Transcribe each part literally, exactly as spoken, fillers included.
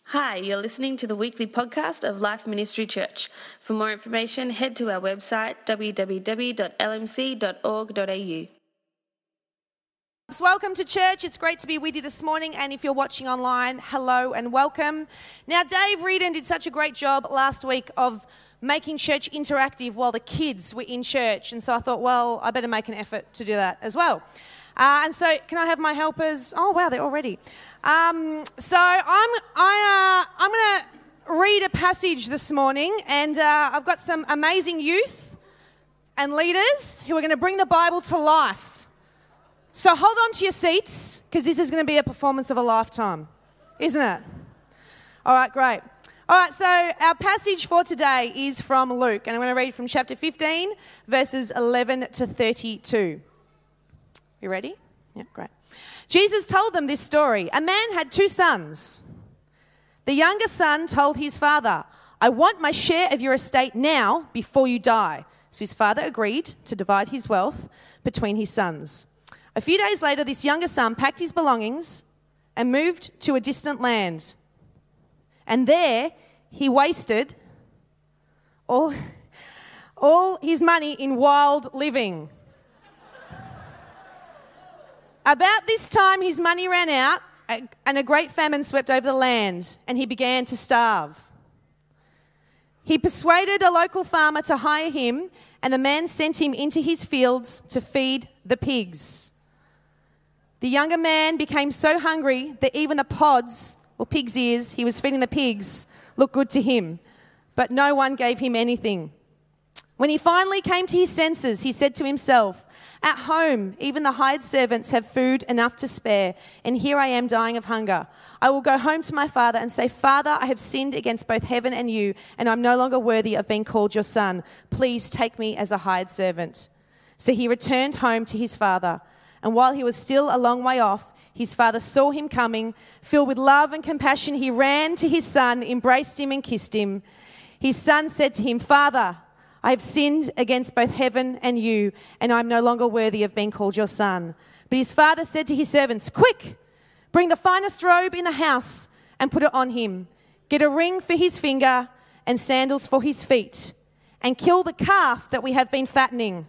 Hi, you're listening to the weekly podcast of Life Ministry Church. For more information, head to our website w w w dot l m c dot org dot a u. Welcome to church. It's great to be with you this morning, and if you're watching online, hello and welcome. Now, Dave Reardon did such a great job last week of making church interactive while the kids were in church, and so I thought, well, I better make an effort to do that as well. Uh, and so, can I have my helpers? Oh, wow, they're all ready. Um, so, I'm I uh, I'm going to read a passage this morning, and uh, I've got some amazing youth and leaders who are going to bring the Bible to life. So, hold on to your seats, because this is going to be a performance of a lifetime, isn't it? All right, great. All right, so our passage for today is from Luke, and I'm going to read from chapter fifteen, verses eleven to thirty-two. You ready? Yeah, great. Jesus told them this story. A man had two sons. The younger son told his father, "I want my share of your estate now before you die." So his father agreed to divide his wealth between his sons. A few days later, this younger son packed his belongings and moved to a distant land. And there he wasted all, all his money in wild living. About this time, his money ran out, and a great famine swept over the land, and he began to starve. He persuaded a local farmer to hire him, and the man sent him into his fields to feed the pigs. The younger man became so hungry that even the pods, or pig's ears, he was feeding the pigs, looked good to him, but no one gave him anything. When he finally came to his senses, he said to himself, "At home, even the hired servants have food enough to spare, and here I am dying of hunger. I will go home to my father and say, 'Father, I have sinned against both heaven and you, and I'm no longer worthy of being called your son. Please take me as a hired servant.' So he returned home to his father, and while he was still a long way off, his father saw him coming. Filled with love and compassion, he ran to his son, embraced him and kissed him. His son said to him, 'Father, I have sinned against both heaven and you, and I am no longer worthy of being called your son.' But his father said to his servants, 'Quick, bring the finest robe in the house and put it on him. Get a ring for his finger and sandals for his feet, and kill the calf that we have been fattening.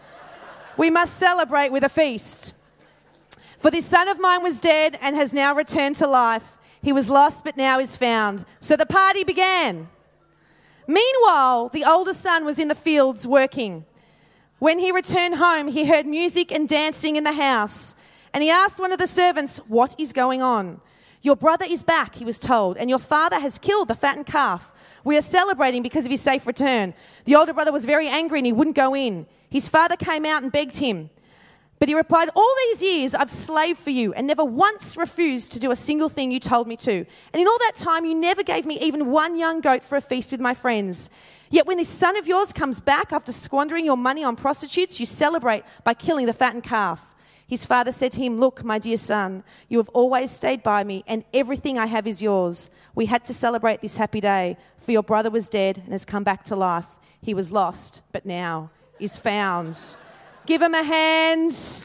We must celebrate with a feast. For this son of mine was dead and has now returned to life. He was lost but now is found.' So the party began. Meanwhile, the older son was in the fields working. When he returned home, he heard music and dancing in the house, and he asked one of the servants, 'What is going on?' 'Your brother is back,' he was told, 'and your father has killed the fattened calf. We are celebrating because of his safe return.' The older brother was very angry and he wouldn't go in. His father came out and begged him. But he replied, 'All these years I've slaved for you and never once refused to do a single thing you told me to. And in all that time you never gave me even one young goat for a feast with my friends. Yet when this son of yours comes back after squandering your money on prostitutes, you celebrate by killing the fattened calf.' His father said to him, 'Look, my dear son, you have always stayed by me and everything I have is yours. We had to celebrate this happy day, for your brother was dead and has come back to life. He was lost, but now is found.'" Give him a hand.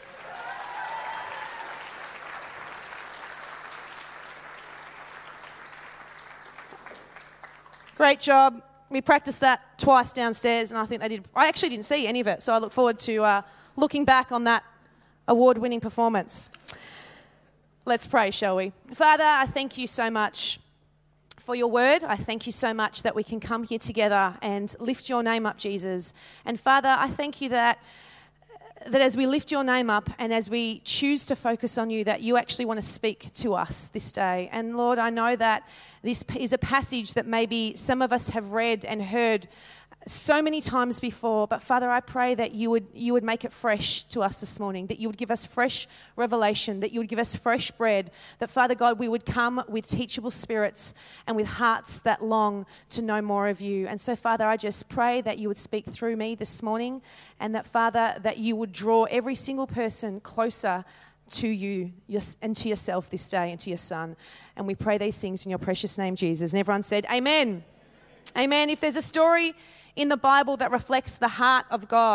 Great job. We practiced that twice downstairs, and I think they did. I actually didn't see any of it, so I look forward to uh, looking back on that award-winning performance. Let's pray, shall we? Father, I thank you so much for your word. I thank you so much that we can come here together and lift your name up, Jesus. And Father, I thank you that that as we lift your name up and as we choose to focus on you, that you actually want to speak to us this day. And Lord, I know that this is a passage that maybe some of us have read and heard so many times before, but Father, I pray that you would you would make it fresh to us this morning, that you would give us fresh revelation, that you would give us fresh bread, that Father God, we would come with teachable spirits and with hearts that long to know more of you. And so Father, I just pray that you would speak through me this morning, and that Father, that you would draw every single person closer to you and to yourself this day and to your Son. And we pray these things in your precious name, Jesus. And everyone said, Amen. Amen. If there's a story in the Bible that reflects the heart of God,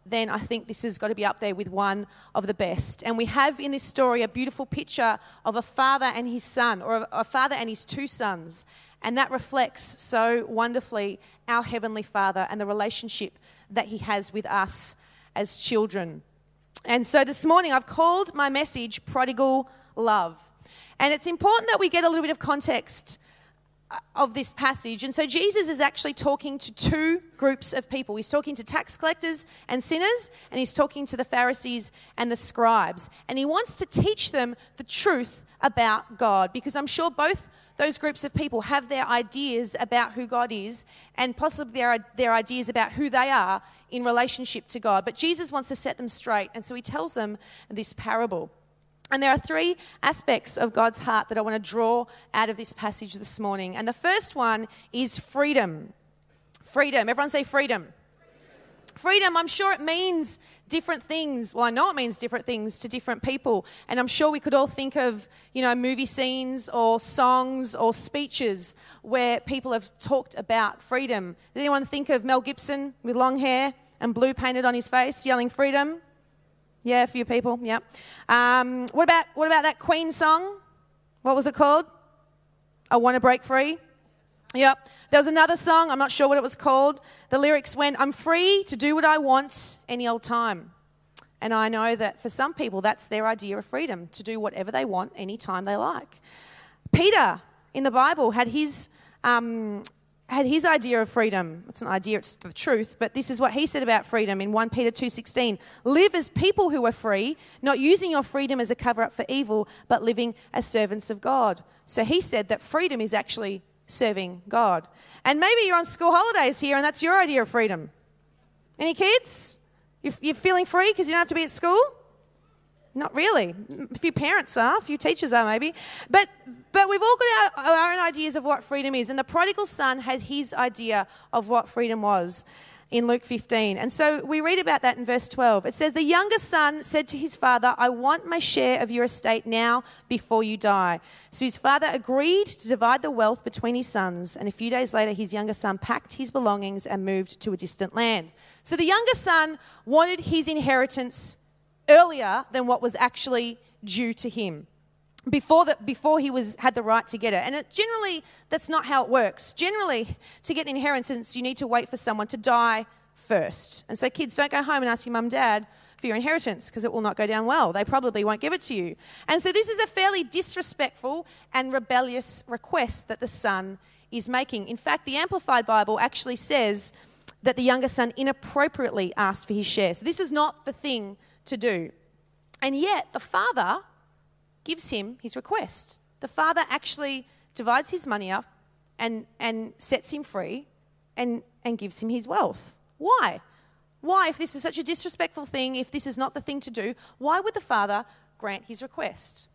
then I think this has got to be up there with one of the best. And we have in this story a beautiful picture of a father and his son, or a father and his two sons. And that reflects so wonderfully our Heavenly Father and the relationship that He has with us as children. And so this morning I've called my message Prodigal Love. And it's important that we get a little bit of context of this passage. And so Jesus is actually talking to two groups of people. He's talking to tax collectors and sinners, and He's talking to the Pharisees and the scribes. And He wants to teach them the truth about God, because I'm sure both those groups of people have their ideas about who God is, and possibly their, their ideas about who they are in relationship to God. But Jesus wants to set them straight, and so He tells them this parable. And there are three aspects of God's heart that I want to draw out of this passage this morning. And the first one is freedom. Freedom. Everyone say freedom. Freedom, I'm sure it means different things. Well, I know it means different things to different people. And I'm sure we could all think of, you know, movie scenes or songs or speeches where people have talked about freedom. Does anyone think of Mel Gibson with long hair and blue painted on his face, yelling freedom? Yeah, a few people, yeah. Um, what about what about that Queen song? What was it called? I Want to Break Free? Yep. There was another song, I'm not sure what it was called. The lyrics went, I'm free to do what I want any old time. And I know that for some people, that's their idea of freedom, to do whatever they want anytime they like. Peter, in the Bible, had his um, had his idea of freedom. It's an idea, it's the truth, but this is what he said about freedom in First Peter two sixteen. Live as people who are free, not using your freedom as a cover-up for evil, but living as servants of God. So he said that freedom is actually serving God. And maybe you're on school holidays here and that's your idea of freedom. Any kids? You're feeling free because you don't have to be at school? Not really. A few parents are, a few teachers are maybe. But but we've all got our, our own ideas of what freedom is. And the prodigal son has his idea of what freedom was in Luke fifteen. And so we read about that in verse twelve. It says, the younger son said to his father, I want my share of your estate now before you die. So his father agreed to divide the wealth between his sons. And a few days later, his younger son packed his belongings and moved to a distant land. So the younger son wanted his inheritance earlier than what was actually due to him, before the, before he was had the right to get it. And it, generally, that's not how it works. Generally, to get an inheritance, you need to wait for someone to die first. And so kids, don't go home and ask your mum and dad for your inheritance, because it will not go down well. They probably won't give it to you. And so this is a fairly disrespectful and rebellious request that the son is making. In fact, the Amplified Bible actually says that the younger son inappropriately asked for his share. So this is not the thing to do. And yet the father gives him his request. The father actually divides his money up and, and sets him free and, and gives him his wealth. Why? Why, if this is such a disrespectful thing, if this is not the thing to do, why would the father grant his request?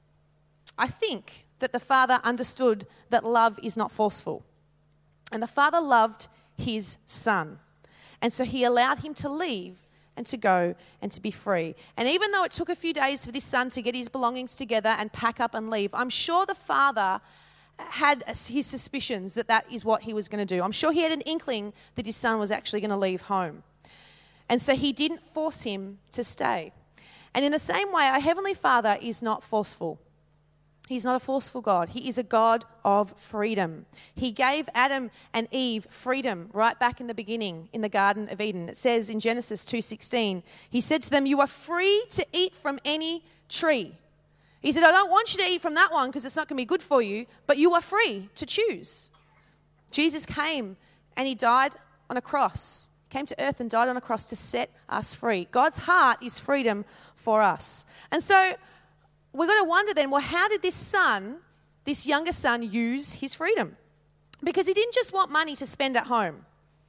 I think that the father understood that love is not forceful. And the father loved his son. And so he allowed him to leave and to go and to be free. And even though it took a few days for this son to get his belongings together and pack up and leave, I'm sure the father had his suspicions that that is what he was going to do. I'm sure he had an inkling that his son was actually going to leave home. And so he didn't force him to stay. And in the same way, our Heavenly Father is not forceful. He's not a forceful God. He is a God of freedom. He gave Adam and Eve freedom right back in the beginning in the Garden of Eden. It says in Genesis two sixteen, he said to them, you are free to eat from any tree. He said, I don't want you to eat from that one because it's not going to be good for you, but you are free to choose. Jesus came and he died on a cross, came to earth and died on a cross to set us free. God's heart is freedom for us. And so we're going to wonder then, well, how did this son, this younger son, use his freedom? Because he didn't just want money to spend at home.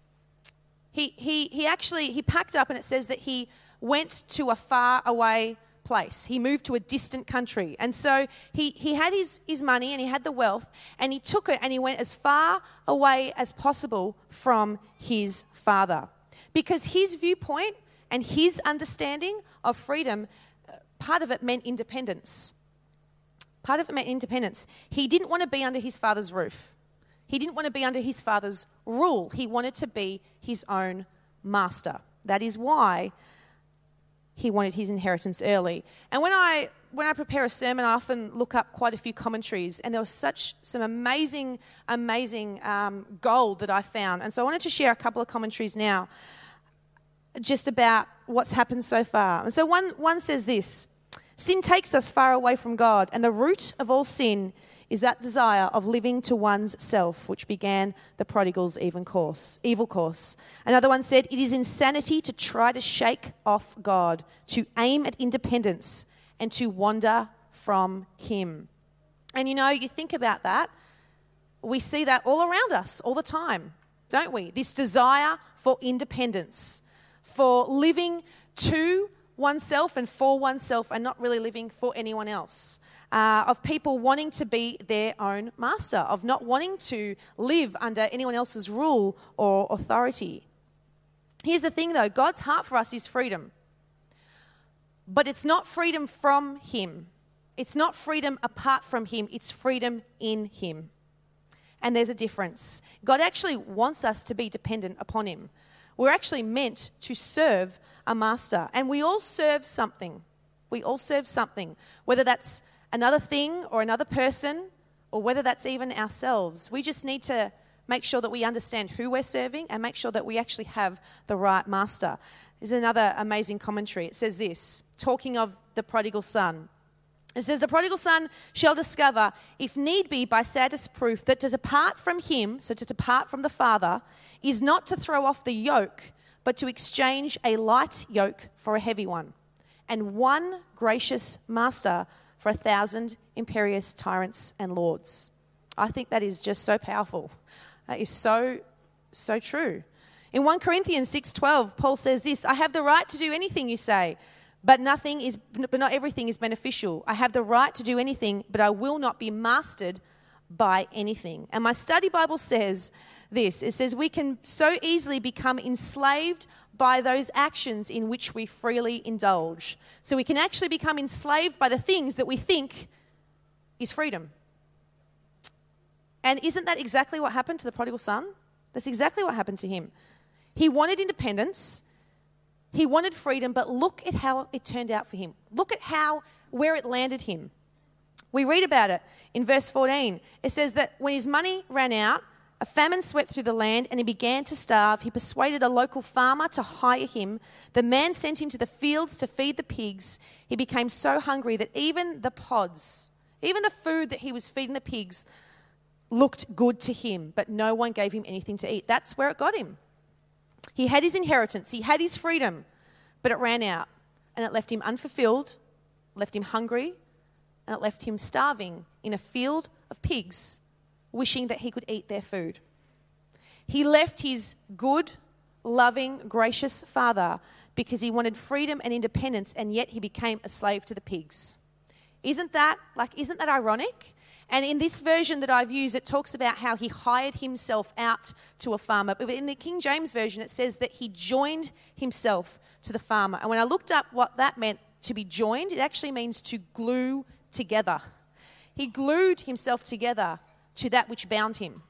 He, he, he actually, he packed up and it says that he went to a far away place. He moved to a distant country. And so he, he had his, his money and he had the wealth and he took it and he went as far away as possible from his father. Because his viewpoint and his understanding of freedom, part of it meant independence. Part of it meant independence. He didn't want to be under his father's roof. He didn't want to be under his father's rule. He wanted to be his own master. That is why he wanted his inheritance early. And when I when I prepare a sermon, I often look up quite a few commentaries, and there was such some amazing, amazing um, gold that I found. And so I wanted to share a couple of commentaries now, just about what's happened so far. And so one one says this: sin takes us far away from God, and the root of all sin is that desire of living to one's self, which began the prodigal's even course, evil course. Another one said, it is insanity to try to shake off God, to aim at independence, and to wander from him. And you know, you think about that, we see that all around us all the time, don't we? This desire for independence, for living to oneself and for oneself and not really living for anyone else. Uh, of people wanting to be their own master, of not wanting to live under anyone else's rule or authority. Here's the thing though, God's heart for us is freedom. But it's not freedom from him. It's not freedom apart from him. It's freedom in him. And there's a difference. God actually wants us to be dependent upon him. We're actually meant to serve a master. And we all serve something. We all serve something. Whether that's another thing or another person, or whether that's even ourselves. We just need to make sure that we understand who we're serving and make sure that we actually have the right master. There's another amazing commentary. It says this, talking of the prodigal son. It says, the prodigal son shall discover, if need be by saddest proof, that to depart from him, so to depart from the father, is not to throw off the yoke, but to exchange a light yoke for a heavy one, and one gracious master for a thousand imperious tyrants and lords. I think that is just so powerful. That is so, so true. In First Corinthians six twelve, Paul says this, I have the right to do anything you say, but nothing is, but not everything is beneficial. I have the right to do anything, but I will not be mastered by anything. And my study Bible says this, it says we can so easily become enslaved by those actions in which we freely indulge. So we can actually become enslaved by the things that we think is freedom. And isn't that exactly what happened to the prodigal son? That's exactly what happened to him. He wanted independence. He wanted freedom, but look at how it turned out for him. Look at how, where it landed him. We read about it in verse fourteen. It says that when his money ran out, a famine swept through the land and he began to starve. He persuaded a local farmer to hire him. The man sent him to the fields to feed the pigs. He became so hungry that even the pods, even the food that he was feeding the pigs, looked good to him, but no one gave him anything to eat. That's where it got him. He had his inheritance, he had his freedom, but it ran out and it left him unfulfilled, left him hungry, and it left him starving in a field of pigs, wishing that he could eat their food. He left his good, loving, gracious father because he wanted freedom and independence, and yet he became a slave to the pigs. Isn't that like isn't that ironic? And in this version that I've used, it talks about how he hired himself out to a farmer. But in the King James Version, it says that he joined himself to the farmer. And when I looked up what that meant, to be joined, it actually means to glue together. He glued himself together to that which bound him.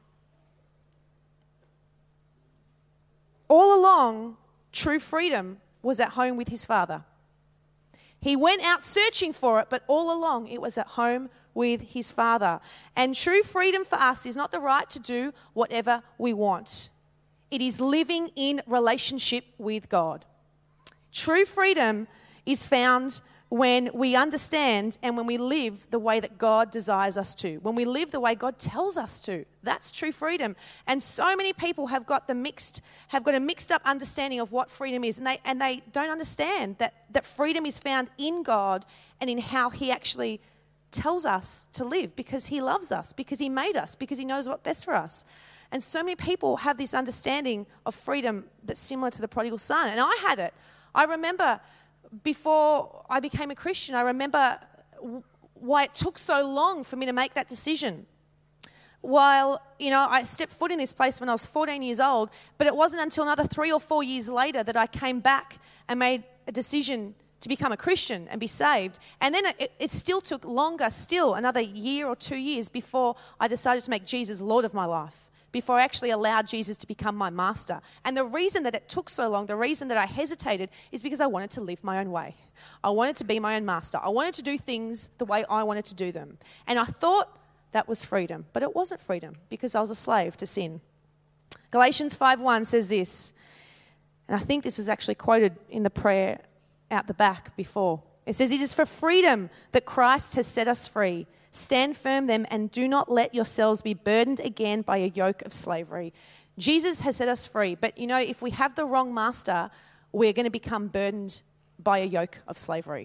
All along, true freedom was at home with his father. He went out searching for it, but all along it was at home with his father. And true freedom for us is not the right to do whatever we want. It is living in relationship with God. True freedom is found when we understand and when we live the way that God desires us to. When we live the way God tells us to. That's true freedom. And so many people have got the mixed, have got a mixed up understanding of what freedom is. And they and they don't understand that, that freedom is found in God and in how he actually tells us to live, because he loves us, because he made us, because he knows what's best for us. And so many people have this understanding of freedom that's similar to the prodigal son. And I had it. I remember before I became a Christian, I remember why it took so long for me to make that decision. While, you know, I stepped foot in this place when I was fourteen years old, but it wasn't until another three or four years later that I came back and made a decision to become a Christian and be saved. And then it, it still took longer, still another year or two years before I decided to make Jesus Lord of my life. before I actually allowed Jesus to become my master. And the reason that it took so long, the reason that I hesitated, is because I wanted to live my own way. I wanted to be my own master. I wanted to do things the way I wanted to do them. And I thought that was freedom, but it wasn't freedom because I was a slave to sin. Galatians five one says this, and I think this was actually quoted in the prayer out the back before. It says, "It is for freedom that Christ has set us free. Stand firm then and do not let yourselves be burdened again by a yoke of slavery." Jesus has set us free, but you know, if we have the wrong master, we're going to become burdened by a yoke of slavery.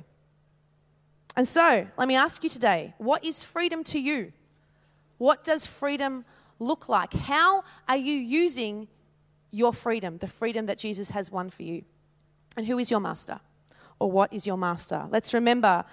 And so, let me ask you today, what is freedom to you? What does freedom look like? How are you using your freedom, the freedom that Jesus has won for you? And who is your master? Or what is your master? Let's remember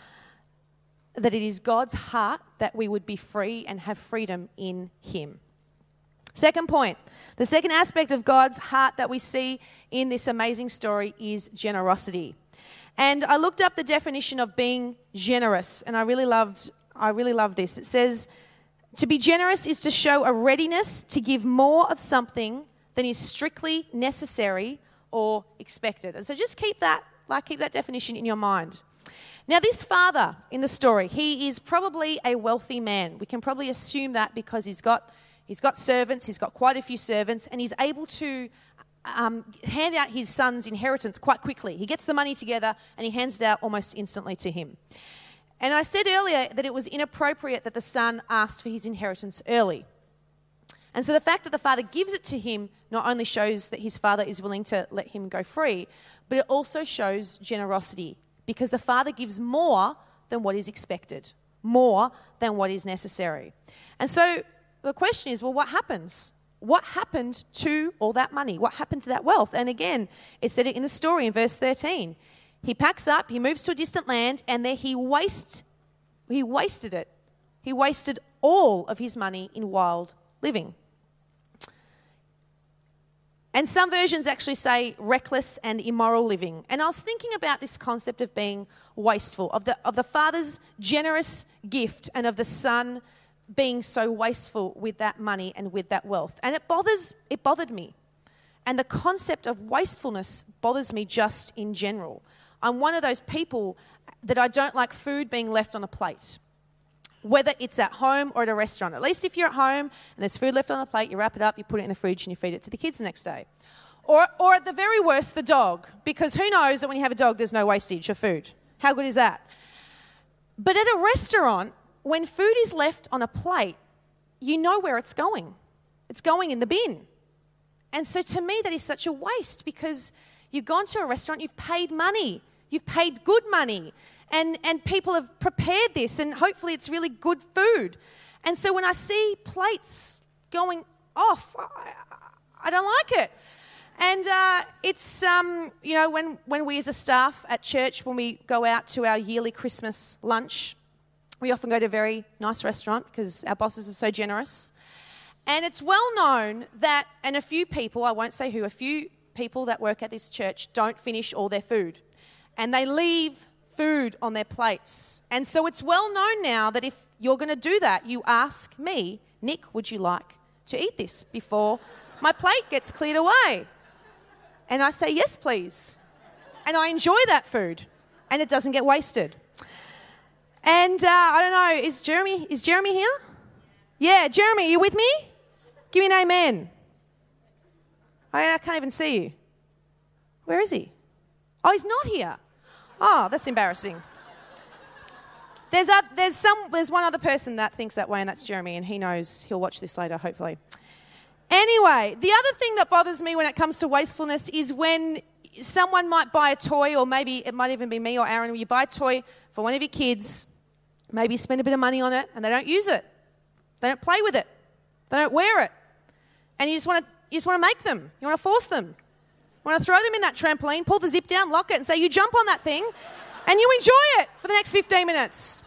that it is God's heart that we would be free and have freedom in him. Second point, the second aspect of God's heart that we see in this amazing story is generosity. And I looked up the definition of being generous, and I really loved I really love this. It says, to be generous is to show a readiness to give more of something than is strictly necessary or expected. And so just keep that, like keep that definition in your mind. Now, this father in the story, he is probably a wealthy man. We can probably assume that because he's got he's got servants, he's got quite a few servants, and he's able to um, hand out his son's inheritance quite quickly. He gets the money together and he hands it out almost instantly to him. And I said earlier that it was inappropriate that the son asked for his inheritance early. And so the fact that the father gives it to him not only shows that his father is willing to let him go free, but it also shows generosity, because the father gives more than what is expected, more than what is necessary. And so the question is, well, what happens? What happened to all that money? What happened to that wealth? And again, it said it in the story in verse thirteen. He packs up, he moves to a distant land, and there he waste, he wasted it. He wasted all of his money in wild living. And some versions actually say reckless and immoral living. And I was thinking about this concept of being wasteful, of the of the father's generous gift and of the son being so wasteful with that money and with that wealth. And it bothers it bothered me. And the concept of wastefulness bothers me just in general. I'm one of those people that I don't like food being left on a plate, whether it's at home or at a restaurant. At least if you're at home and there's food left on the plate, you wrap it up, you put it in the fridge and you feed it to the kids the next day. Or, or at the very worst, the dog, because who knows that when you have a dog, there's no wastage of food. How good is that? But at a restaurant, when food is left on a plate, you know where it's going. It's going in the bin. And so to me, that is such a waste, because you've gone to a restaurant, you've paid money, you've paid good money, and, and people have prepared this, and hopefully it's really good food. And so when I see plates going off, I, I don't like it. And uh, it's, um, you know, when, when we as a staff at church, when we go out to our yearly Christmas lunch, we often go to a very nice restaurant because our bosses are so generous. And it's well known that, and a few people, I won't say who, a few people that work at this church don't finish all their food. And they leave food on their plates. And so it's well known now that if you're going to do that, you ask me, Nick, would you like to eat this before my plate gets cleared away? And I say, yes, please. And I enjoy that food. And it doesn't get wasted. And uh, I don't know, is Jeremy, is Jeremy here? Yeah, Jeremy, are you with me? Give me an amen. I, I can't even see you. Where is he? Oh, he's not here. Oh, that's embarrassing. There's a, there's some there's one other person that thinks that way, and that's Jeremy, and he knows. He'll watch this later, hopefully. Anyway, the other thing that bothers me when it comes to wastefulness is when someone might buy a toy, or maybe it might even be me or Aaron, where you buy a toy for one of your kids, maybe you spend a bit of money on it, and they don't use it. They don't play with it. They don't wear it. And you just want to you just want to make them. You want to force them. You want to throw them in that trampoline, pull the zip down, lock it, and say, you jump on that thing, and you enjoy it for the next fifteen minutes.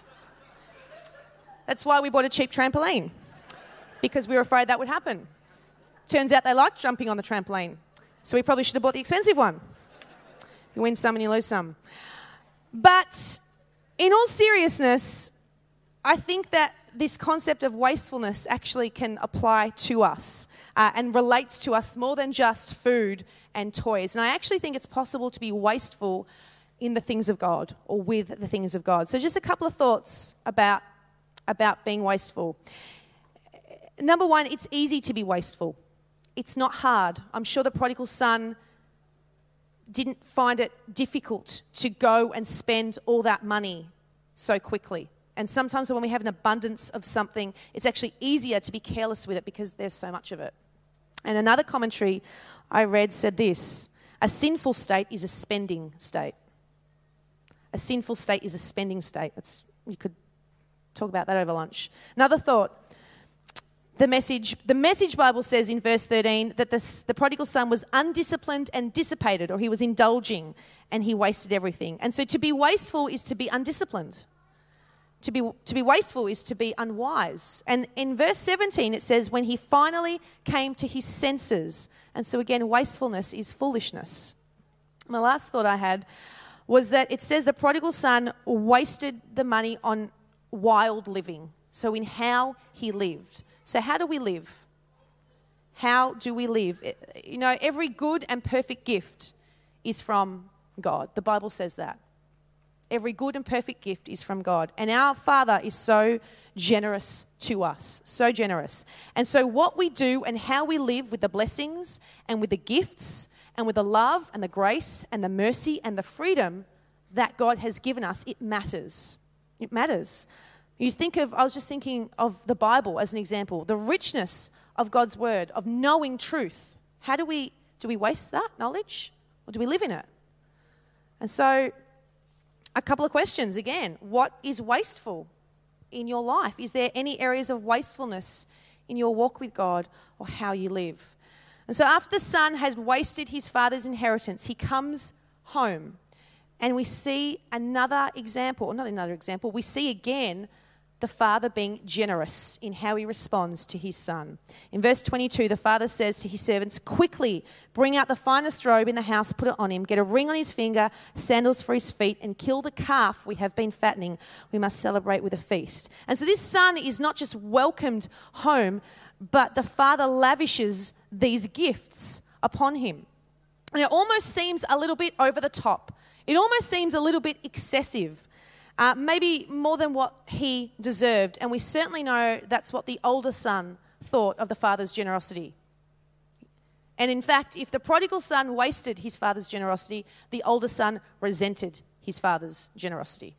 That's why we bought a cheap trampoline, because we were afraid that would happen. Turns out they like jumping on the trampoline, so we probably should have bought the expensive one. You win some and you lose some. But in all seriousness, I think that this concept of wastefulness actually can apply to us uh, and relates to us more than just food and toys. And I actually think it's possible to be wasteful in the things of God or with the things of God. So just a couple of thoughts about, about being wasteful. Number one, it's easy to be wasteful. It's not hard. I'm sure the prodigal son didn't find it difficult to go and spend all that money so quickly. And sometimes when we have an abundance of something, it's actually easier to be careless with it because there's so much of it. And another commentary I read said this: a sinful state is a spending state. A sinful state is a spending state. It's, you could talk about that over lunch. Another thought. The message, the Message Bible says in verse thirteen that the, the prodigal son was undisciplined and dissipated, or he was indulging and he wasted everything. And so to be wasteful is to be undisciplined. To be, to be wasteful is to be unwise. And in verse seventeen it says, when he finally came to his senses. And so again, wastefulness is foolishness. My last thought I had was that it says the prodigal son wasted the money on wild living. So in how he lived. So how do we live? How do we live? You know, every good and perfect gift is from God. The Bible says that. Every good and perfect gift is from God. And our Father is so generous to us, so generous. And so what we do and how we live with the blessings and with the gifts and with the love and the grace and the mercy and the freedom that God has given us, it matters. It matters. You think of, I was just thinking of the Bible as an example, the richness of God's word, of knowing truth. How do we, do we waste that knowledge or do we live in it? And so a couple of questions again. What is wasteful in your life? Is there any areas of wastefulness in your walk with God or how you live? And so after the son had wasted his father's inheritance, he comes home and we see another example, or not another example, we see again the father being generous in how he responds to his son. In verse twenty-two, the father says to his servants, quickly bring out the finest robe in the house, put it on him, get a ring on his finger, sandals for his feet, and kill the calf we have been fattening. We must celebrate with a feast. And so this son is not just welcomed home, but the father lavishes these gifts upon him. And it almost seems a little bit over the top. It almost seems a little bit excessive. Uh, maybe more than what he deserved. And we certainly know that's what the older son thought of the father's generosity. And in fact, if the prodigal son wasted his father's generosity, the older son resented his father's generosity.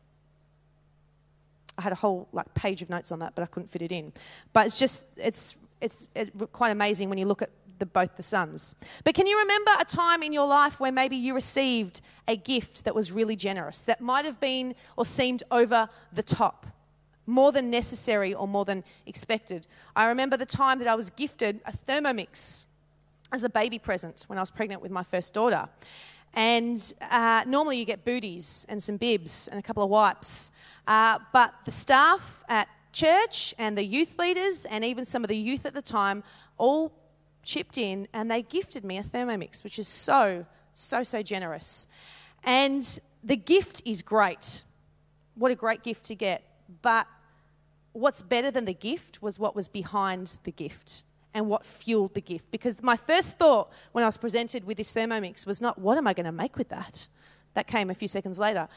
I had a whole like page of notes on that, but I couldn't fit it in. But it's just, it's, it's, it's quite amazing when you look at The, both the sons. But can you remember a time in your life where maybe you received a gift that was really generous, that might have been or seemed over the top, more than necessary or more than expected? I remember the time that I was gifted a Thermomix as a baby present when I was pregnant with my first daughter. And uh, normally you get booties and some bibs and a couple of wipes. Uh, but the staff at church and the youth leaders and even some of the youth at the time all chipped in and they gifted me a Thermomix, which is so, so, so generous. And the gift is great. What a great gift to get. But what's better than the gift was what was behind the gift and what fueled the gift. Because my first thought when I was presented with this Thermomix was not, what am I going to make with that? That came a few seconds later.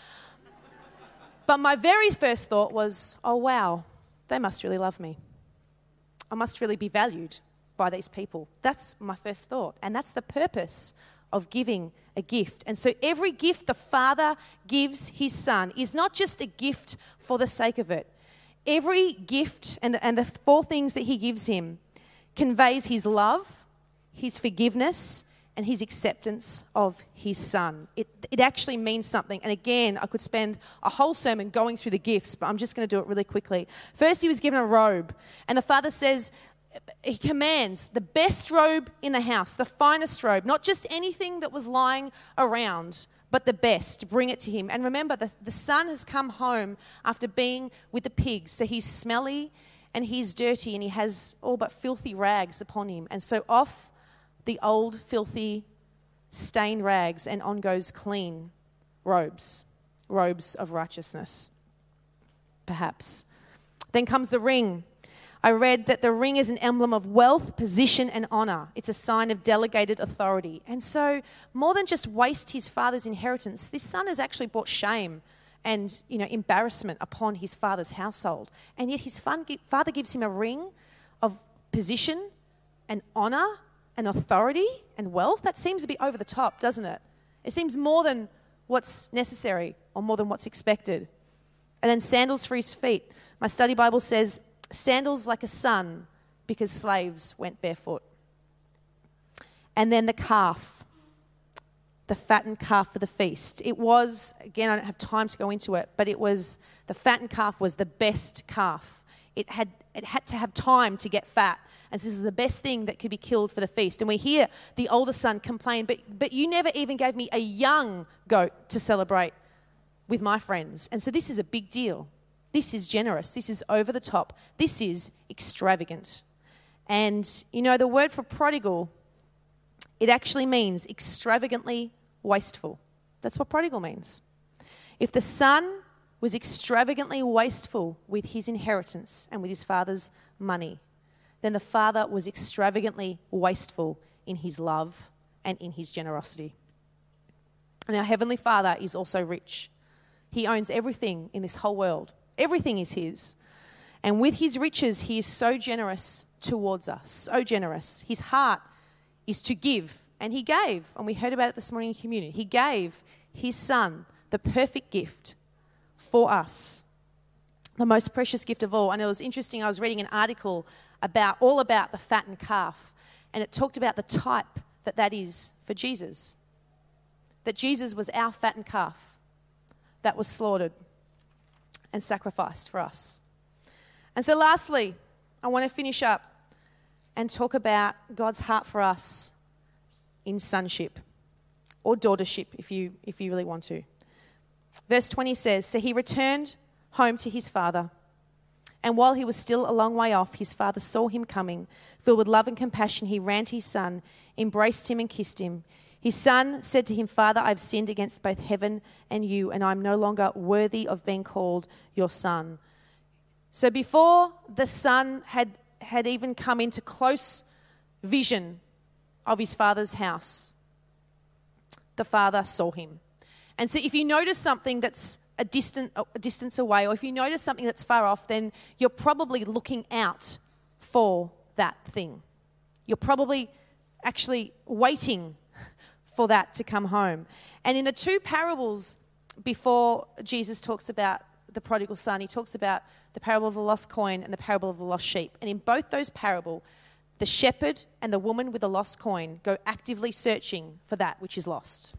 But my very first thought was, oh wow, they must really love me. I must really be valued by these people. That's my first thought. And that's the purpose of giving a gift. And so every gift the Father gives his Son is not just a gift for the sake of it. Every gift and the, and the four things that he gives him conveys his love, his forgiveness, and his acceptance of his Son. It, it actually means something. And again, I could spend a whole sermon going through the gifts, but I'm just going to do it really quickly. First, he was given a robe. And the Father says, he commands the best robe in the house, the finest robe, not just anything that was lying around, but the best. Bring it to him. And remember, the, the son has come home after being with the pigs, so he's smelly and he's dirty and he has all but filthy rags upon him. And so off the old, filthy, stained rags and on goes clean robes, robes of righteousness, perhaps. Then comes the ring. I read that the ring is an emblem of wealth, position, and honor. It's a sign of delegated authority. And so, more than just waste his father's inheritance, this son has actually brought shame and, you know, embarrassment upon his father's household. And yet his father gives him a ring of position and honor and authority and wealth. That seems a bit over the top, doesn't it? It seems more than what's necessary or more than what's expected. And then sandals for his feet. My study Bible says, sandals like a son, because slaves went barefoot. And then the calf, the fattened calf for the feast. It was, again, I don't have time to go into it, but it was, the fattened calf was the best calf. It had, it had to have time to get fat. And so this was the best thing that could be killed for the feast. And we hear the older son complain, but, but you never even gave me a young goat to celebrate with my friends. And so this is a big deal. This is generous. This is over the top. This is extravagant. And, you know, the word for prodigal, it actually means extravagantly wasteful. That's what prodigal means. If the son was extravagantly wasteful with his inheritance and with his father's money, then the father was extravagantly wasteful in his love and in his generosity. And our Heavenly Father is also rich. He owns everything in this whole world. Everything is his. And with his riches, he is so generous towards us, so generous. His heart is to give, and he gave, and we heard about it this morning in communion. He gave his son the perfect gift for us, the most precious gift of all. And it was interesting, I was reading an article about all about the fattened calf, and it talked about the type that that is for Jesus, that Jesus was our fattened calf that was slaughtered and sacrificed for us. And so lastly, I want to finish up and talk about God's heart for us in sonship or daughtership, if you if you really want to. Verse twenty says, so he returned home to his father, and while he was still a long way off, his father saw him coming. Filled with love and compassion, he ran to his son, embraced him and kissed him. His son said to him, Father, I've sinned against both heaven and you, and I'm no longer worthy of being called your son. So before the son had, had even come into close vision of his father's house, the father saw him. And so if you notice something that's a, distant, a distance away, or if you notice something that's far off, then you're probably looking out for that thing. You're probably actually waiting for that to come home. And in the two parables before Jesus talks about the prodigal son, he talks about the parable of the lost coin and the parable of the lost sheep. And in both those parables, the shepherd and the woman with the lost coin go actively searching for that which is lost.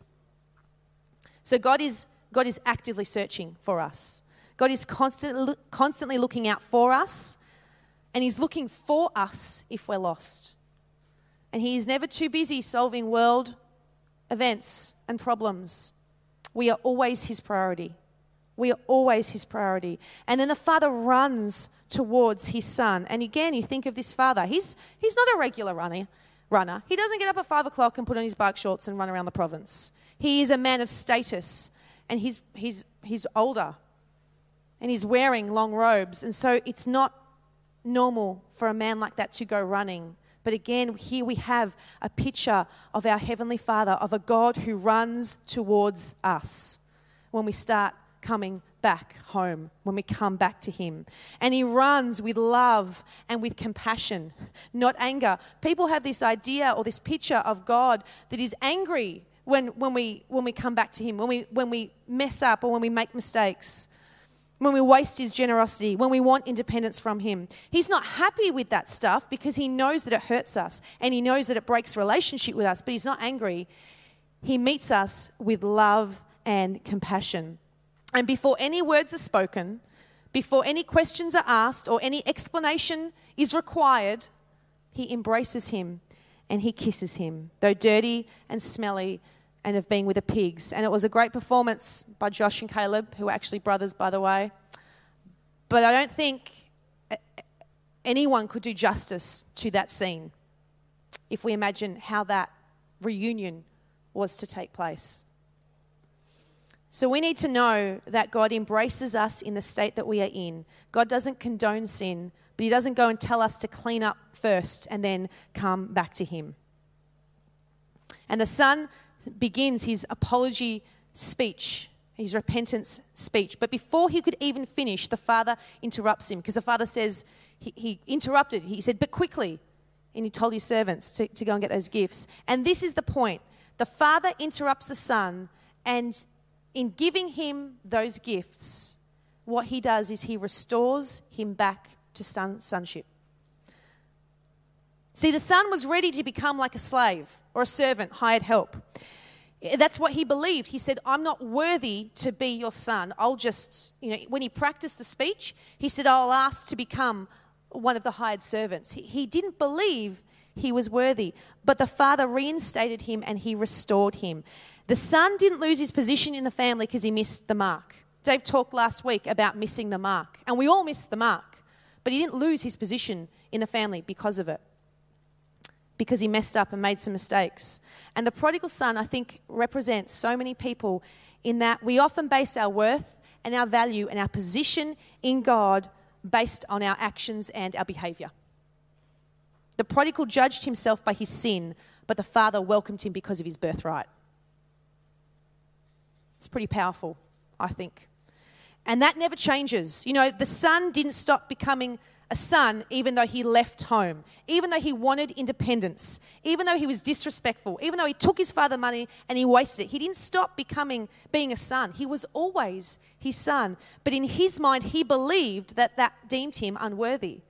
So God is, God is actively searching for us. God is constantly, constantly looking out for us, and he's looking for us if we're lost. And he is never too busy solving world events and problems. We are always his priority. We are always his priority. And then the father runs towards his son. And again, you think of this father. He's he's not a regular runner. runner. He doesn't get up at five o'clock and put on his bike shorts and run around the province. He is a man of status, and he's he's he's older, and he's wearing long robes. And so it's not normal for a man like that to go running. But again, here we have a picture of our Heavenly Father, of a God who runs towards us when we start coming back home, when we come back to him. And he runs with love and with compassion, not anger. People have this idea or this picture of God that is angry when, when, we, when we come back to him, when we, when we mess up or when we make mistakes, when we waste his generosity, when we want independence from him. He's not happy with that stuff because he knows that it hurts us and he knows that it breaks relationship with us, but he's not angry. He meets us with love and compassion. And before any words are spoken, before any questions are asked or any explanation is required, he embraces him and he kisses him, though dirty and smelly and of being with the pigs. And it was a great performance by Josh and Caleb, who are actually brothers, by the way. But I don't think anyone could do justice to that scene if we imagine how that reunion was to take place. So we need to know that God embraces us in the state that we are in. God doesn't condone sin, but he doesn't go and tell us to clean up first and then come back to him. And the son begins his apology speech, his repentance speech. But before he could even finish, the father interrupts him, because the father says, he, he interrupted. He said, but quickly. And he told his servants to, to go and get those gifts. And this is the point. The father interrupts the son, and in giving him those gifts, what he does is he restores him back to son, sonship. See, the son was ready to become like a slave or a servant, hired help. That's what he believed. He said, I'm not worthy to be your son. I'll just, you know, when he practiced the speech, he said, I'll ask to become one of the hired servants. He, he didn't believe he was worthy, but the father reinstated him and he restored him. The son didn't lose his position in the family because he missed the mark. Dave talked last week about missing the mark, and we all miss the mark, but he didn't lose his position in the family because of it, because he messed up and made some mistakes. And the prodigal son, I think, represents so many people in that we often base our worth and our value and our position in God based on our actions and our behaviour. The prodigal judged himself by his sin, but the father welcomed him because of his birthright. It's pretty powerful, I think. And that never changes. You know, the son didn't stop becoming a son even though he left home, even though he wanted independence, even though he was disrespectful, even though he took his father's money and he wasted it. He didn't stop becoming being a son. He was always his son. But in his mind, he believed that that deemed him unworthy.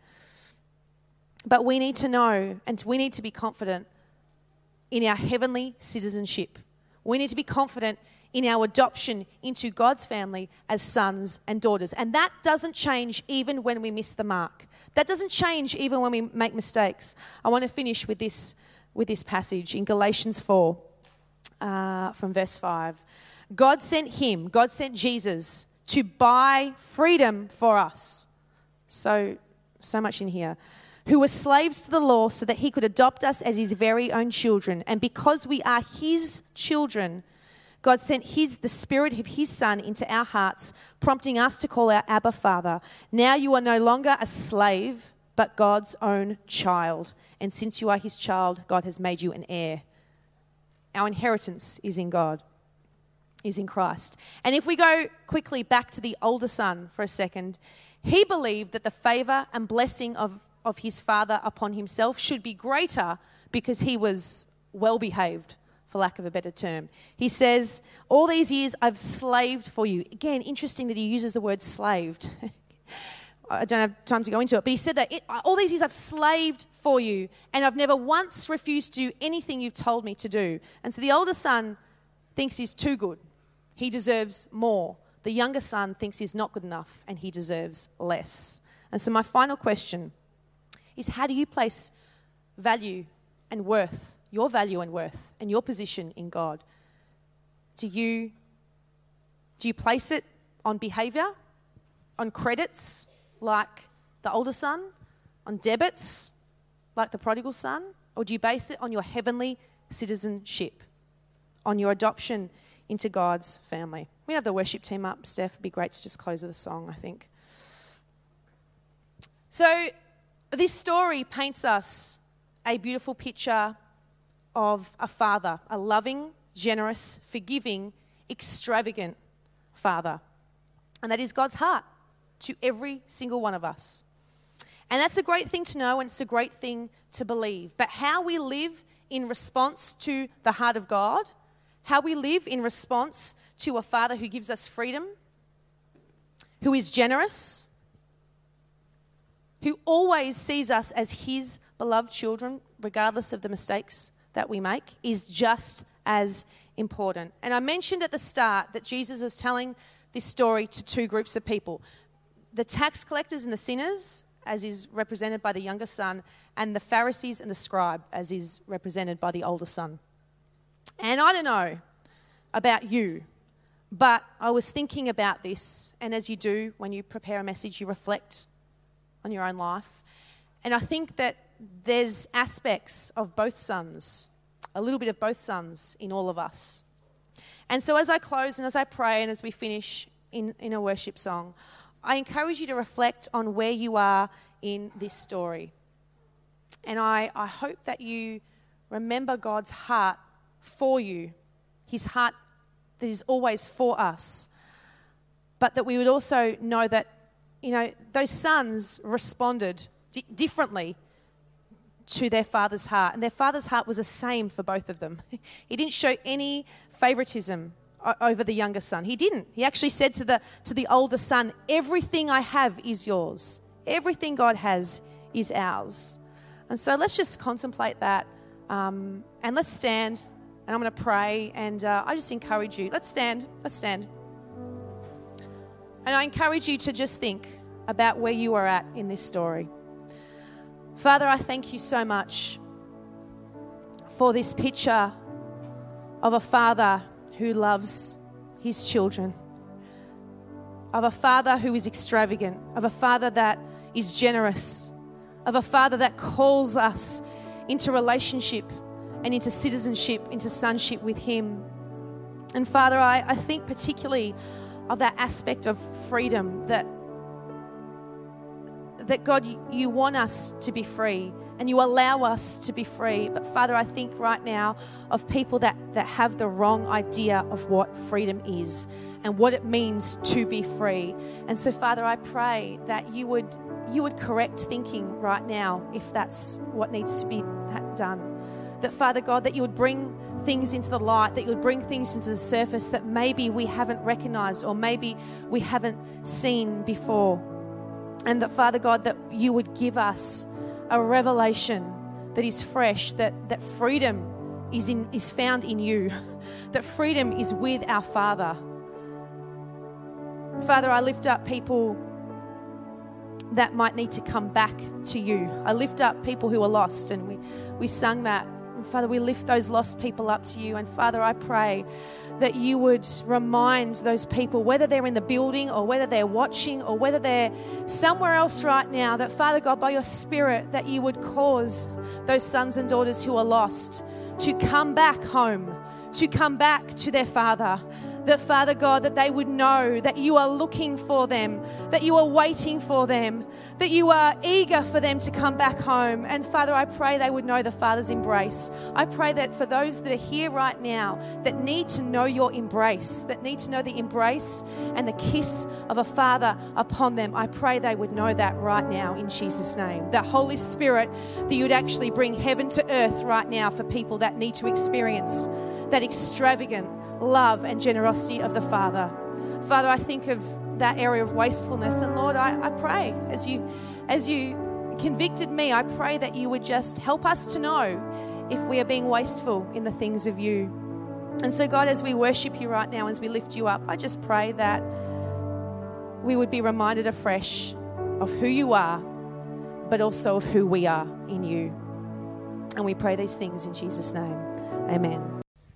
But we need to know, and we need to be confident in our heavenly citizenship. We need to be confident in our adoption into God's family as sons and daughters. And that doesn't change even when we miss the mark. That doesn't change even when we make mistakes. I want to finish with this, with this passage in Galatians four, uh, from verse five. God sent him, God sent Jesus to buy freedom for us. So, so much in here. Who were slaves to the law, so that he could adopt us as his very own children. And because we are his children, God sent his, the Spirit of his Son into our hearts, prompting us to call out Abba, Father. Now you are no longer a slave, but God's own child. And since you are his child, God has made you an heir. Our inheritance is in God, is in Christ. And if we go quickly back to the older son for a second, he believed that the favour and blessing of, of his father upon himself should be greater because he was well-behaved, for lack of a better term. He says, all these years I've slaved for you. Again, interesting that he uses the word slaved. I don't have time to go into it, but he said that it, all these years I've slaved for you, and I've never once refused to do anything you've told me to do. And so the older son thinks he's too good. He deserves more. The younger son thinks he's not good enough, and he deserves less. And so my final question is, how do you place value and worth, your value and worth, and your position in God? Do you, do you place it on behaviour, on credits like the older son, on debits like the prodigal son, or do you base it on your heavenly citizenship, on your adoption into God's family? We have the worship team up, Steph. It'd be great to just close with a song, I think. So this story paints us a beautiful picture of a father, a loving, generous, forgiving, extravagant father. And that is God's heart to every single one of us. And that's a great thing to know, and it's a great thing to believe. But how we live in response to the heart of God, how we live in response to a father who gives us freedom, who is generous, who always sees us as his beloved children, regardless of the mistakes that we make, is just as important. And I mentioned at the start that Jesus was telling this story to two groups of people: the tax collectors and the sinners, as is represented by the younger son, and the Pharisees and the scribe, as is represented by the older son. And I don't know about you, but I was thinking about this, and as you do when you prepare a message, you reflect on your own life. And I think that there's aspects of both sons, a little bit of both sons in all of us. And so as I close and as I pray and as we finish in, in a worship song, I encourage you to reflect on where you are in this story. And I, I hope that you remember God's heart for you, his heart that is always for us. But that we would also know that, you know, those sons responded d- differently to their father's heart. And their father's heart was the same for both of them. He didn't show any favoritism o- over the younger son. He didn't. He actually said to the, to the older son, everything I have is yours. Everything God has is ours. And so let's just contemplate that. Um, and let's stand. And I'm going to pray. And uh, I just encourage you. Let's stand. Let's stand. And I encourage you to just think about where you are at in this story. Father, I thank you so much for this picture of a father who loves his children, of a father who is extravagant, of a father that is generous, of a father that calls us into relationship and into citizenship, into sonship with him. And Father, I, I think particularly of that aspect of freedom, that that God, you want us to be free and you allow us to be free. But Father, I think right now of people that, that have the wrong idea of what freedom is and what it means to be free. And so Father, I pray that you would you would correct thinking right now if that's what needs to be done. That Father God, that you would bring things into the light, that you would bring things into the surface that maybe we haven't recognized or maybe we haven't seen before. And that Father God, that you would give us a revelation that is fresh, that, that freedom is in is found in you, that freedom is with our Father. Father, I lift up people that might need to come back to you. I lift up people who are lost, and we, we sung that. And Father, we lift those lost people up to you. And Father, I pray that you would remind those people, whether they're in the building or whether they're watching or whether they're somewhere else right now, that Father God, by your Spirit, that you would cause those sons and daughters who are lost to come back home, to come back to their Father. That, Father God, that they would know that you are looking for them, that you are waiting for them, that you are eager for them to come back home. And Father, I pray they would know the Father's embrace. I pray that for those that are here right now that need to know your embrace, that need to know the embrace and the kiss of a Father upon them, I pray they would know that right now in Jesus' name. That Holy Spirit, that you would actually bring heaven to earth right now for people that need to experience that extravagant love and generosity of the Father. Father, I think of that area of wastefulness, and Lord, I, I pray as you as you convicted me, I pray that you would just help us to know if we are being wasteful in the things of you. And so God, as we worship you right now, as we lift you up, I just pray that we would be reminded afresh of who you are, but also of who we are in you. And we pray these things in Jesus' name. Amen.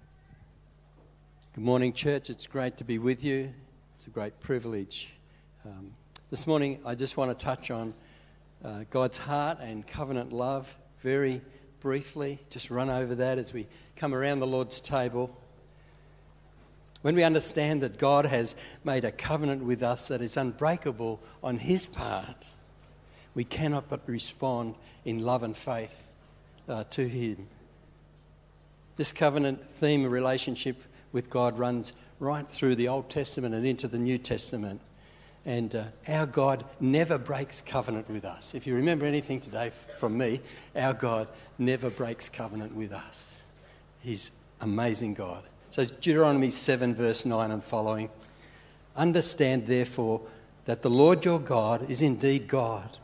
Good morning, church. It's great to be with you. It's a great privilege. Um, this morning, I just want to touch on uh, God's heart and covenant love very briefly. Just run over that as we come around the Lord's table. When we understand that God has made a covenant with us that is unbreakable on his part, we cannot but respond in love and faith uh, to him. This covenant theme of relationship with God runs right through the Old Testament and into the New Testament. And uh, our God never breaks covenant with us. If you remember anything today from me, our God never breaks covenant with us. He's amazing God. So Deuteronomy seven verse nine and following. Understand therefore that the Lord your God is indeed God.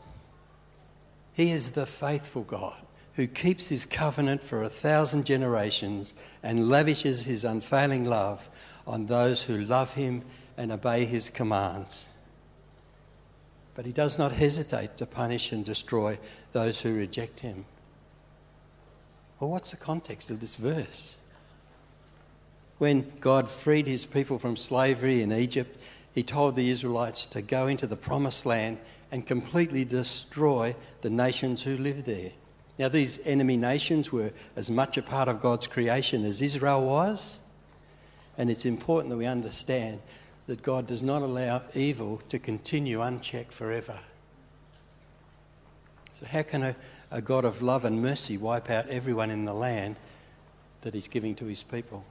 He is the faithful God, who keeps his covenant for a thousand generations and lavishes his unfailing love on those who love him and obey his commands. But he does not hesitate to punish and destroy those who reject him. Well, what's the context of this verse? When God freed his people from slavery in Egypt, he told the Israelites to go into the promised land and completely destroy the nations who lived there. Now, these enemy nations were as much a part of God's creation as Israel was. And it's important that we understand that God does not allow evil to continue unchecked forever. So how can a, a God of love and mercy wipe out everyone in the land that he's giving to his people?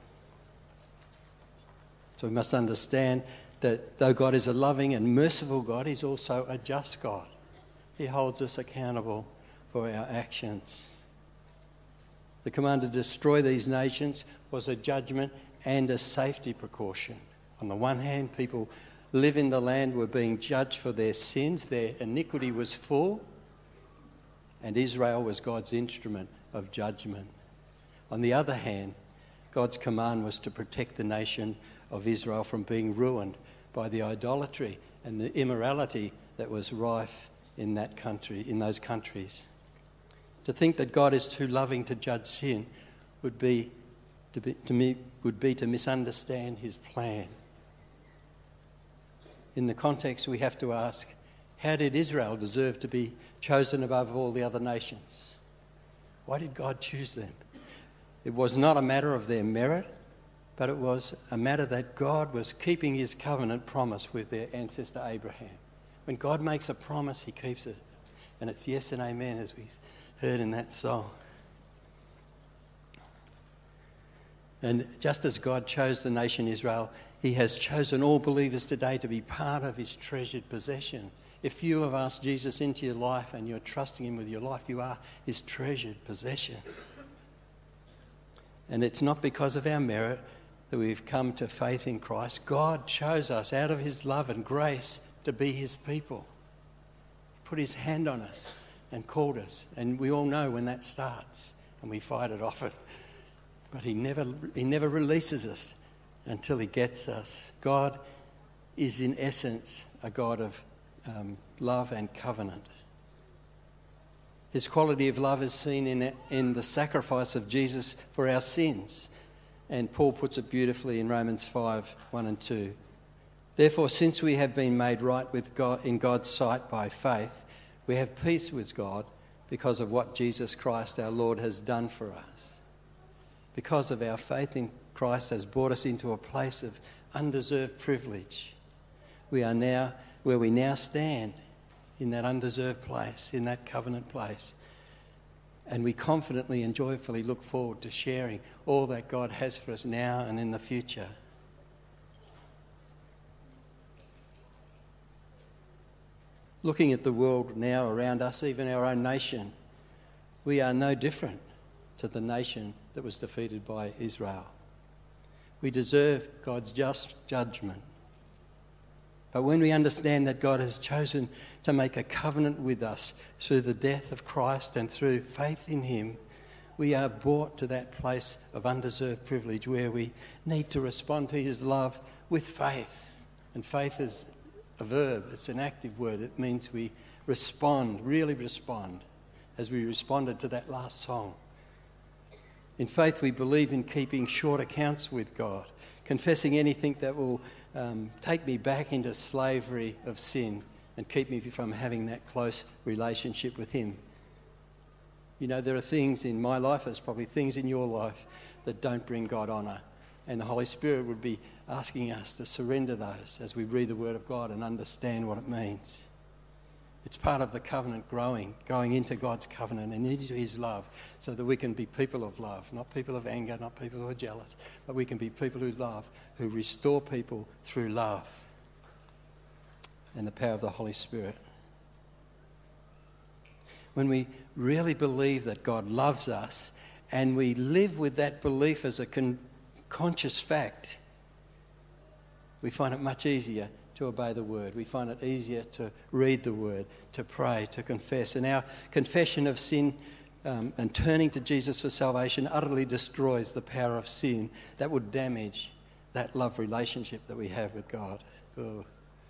So we must understand that though God is a loving and merciful God, he's also a just God. He holds us accountable for our actions. The command to destroy these nations was a judgment and a safety precaution. On the one hand, people live in the land were being judged for their sins. Their iniquity was full, and Israel was God's instrument of judgment. On the other hand, God's command was to protect the nation of Israel from being ruined by the idolatry and the immorality that was rife in that country, in those countries. To think that God is too loving to judge sin would be to, be, to me, would be to misunderstand his plan. In the context, we have to ask, how did Israel deserve to be chosen above all the other nations? Why did God choose them? It was not a matter of their merit, but it was a matter that God was keeping his covenant promise with their ancestor Abraham. When God makes a promise, he keeps it. And it's yes and amen, as we heard in that song. And just as God chose the nation Israel, he has chosen all believers today to be part of his treasured possession. If you have asked Jesus into your life and you're trusting him with your life, you are his treasured possession. And it's not because of our merit that we've come to faith in Christ. God chose us out of his love and grace to be his people. He put his hand on us and called us. And we all know when that starts and we fight it often. But he never, he never releases us until he gets us. God is in essence a God of um, love and covenant. His quality of love is seen in, in the sacrifice of Jesus for our sins. And Paul puts it beautifully in Romans five, one and two. Therefore, since we have been made right with God in God's sight by faith, we have peace with God because of what Jesus Christ our Lord has done for us. Because of our faith in Christ has brought us into a place of undeserved privilege. We are now where we now stand, in that undeserved place, in that covenant place. And we confidently and joyfully look forward to sharing all that God has for us now and in the future. Looking at the world now around us, even our own nation, we are no different to the nation that was defeated by Israel. We deserve God's just judgment. But when we understand that God has chosen to make a covenant with us through the death of Christ and through faith in him, we are brought to that place of undeserved privilege where we need to respond to his love with faith. And faith is a verb, it's an active word. It means we respond, really respond, as we responded to that last song. In faith, we believe in keeping short accounts with God, confessing anything that will um, take me back into slavery of sin and keep me from having that close relationship with him. You know, there are things in my life, there's probably things in your life that don't bring God honour. And the Holy Spirit would be asking us to surrender those as we read the Word of God and understand what it means. It's part of the covenant growing, going into God's covenant and into his love so that we can be people of love, not people of anger, not people who are jealous, but we can be people who love, who restore people through love and the power of the Holy Spirit. When we really believe that God loves us and we live with that belief as a con- conscious fact, we find it much easier to obey the word. We find it easier to read the word, to pray, to confess. And our confession of sin um, and turning to Jesus for salvation utterly destroys the power of sin that would damage that love relationship that we have with God. Oh.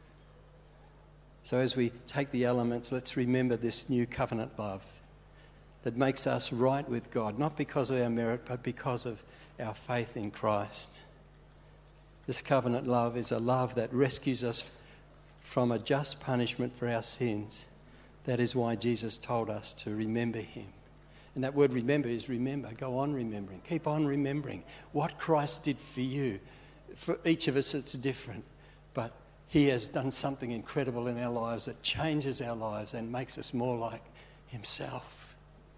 So as we take the elements, let's remember this new covenant love that makes us right with God, not because of our merit, but because of our faith in Christ. This covenant love is a love that rescues us from a just punishment for our sins. That is why Jesus told us to remember him. And that word remember is remember. Go on remembering. Keep on remembering what Christ did for you. For each of us, it's different. But he has done something incredible in our lives that changes our lives and makes us more like himself.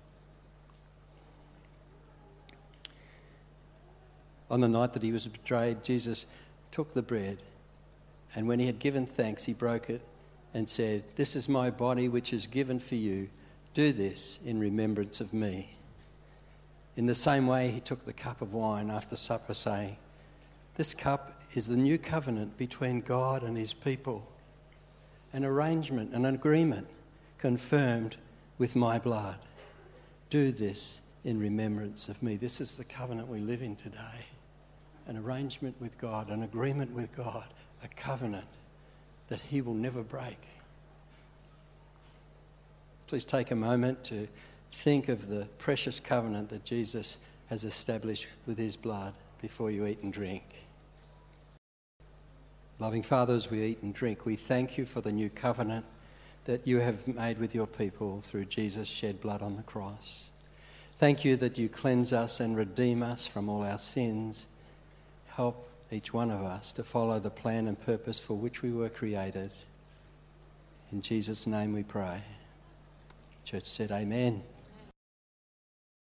On the night that he was betrayed, Jesus took the bread, and when he had given thanks, he broke it and said, "This is my body which is given for you. Do this in remembrance of me." In the same way, he took the cup of wine after supper, saying, "This cup is the new covenant between God and his people, an arrangement, an agreement confirmed with my blood. Do this in remembrance of me." This is the covenant we live in today. An arrangement with God, an agreement with God, a covenant that he will never break. Please take a moment to think of the precious covenant that Jesus has established with his blood before you eat and drink. Loving Father, as we eat and drink, we thank you for the new covenant that you have made with your people through Jesus' shed blood on the cross. Thank you that you cleanse us and redeem us from all our sins. Help each one of us to follow the plan and purpose for which we were created. In Jesus' name we pray. Church said amen.